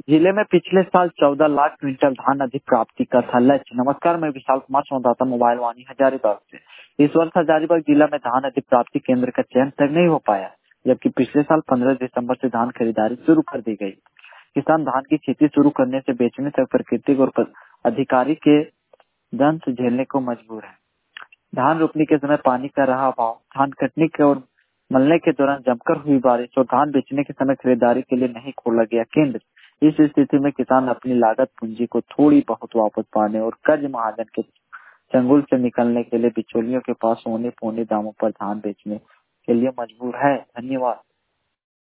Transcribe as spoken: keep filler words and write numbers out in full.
जिले में पिछले साल चौदह लाख क्विंटल धान अधिक प्राप्ति का था लक्ष्य। नमस्कार, मैं विशाल कुमार, संवाददाता मोबाइल वाणी हजारीबाग से। इस वर्ष हजारीबाग जिला में धान अधिक प्राप्ति केंद्र का चयन तक नहीं हो पाया, जबकि पिछले साल पंद्रह दिसंबर से धान खरीदारी शुरू कर दी गई। किसान धान की खेती शुरू करने से बेचने तक प्राकृतिक और अधिकारी के दंश झेलने को मजबूर है। धान रोपने के समय पानी का रहा अभाव, धान कटने के और मलने के दौरान जमकर हुई बारिश और धान बेचने के समय खरीदारी के लिए नहीं खोला गया केंद्र। इस स्थिति में किसान अपनी लागत पूंजी को थोड़ी बहुत वापस पाने और कर्ज महाजन के चंगुल से निकलने के लिए बिचौलियों के पास सोने पौने दामों पर धान बेचने के लिए मजबूर है। धन्यवाद।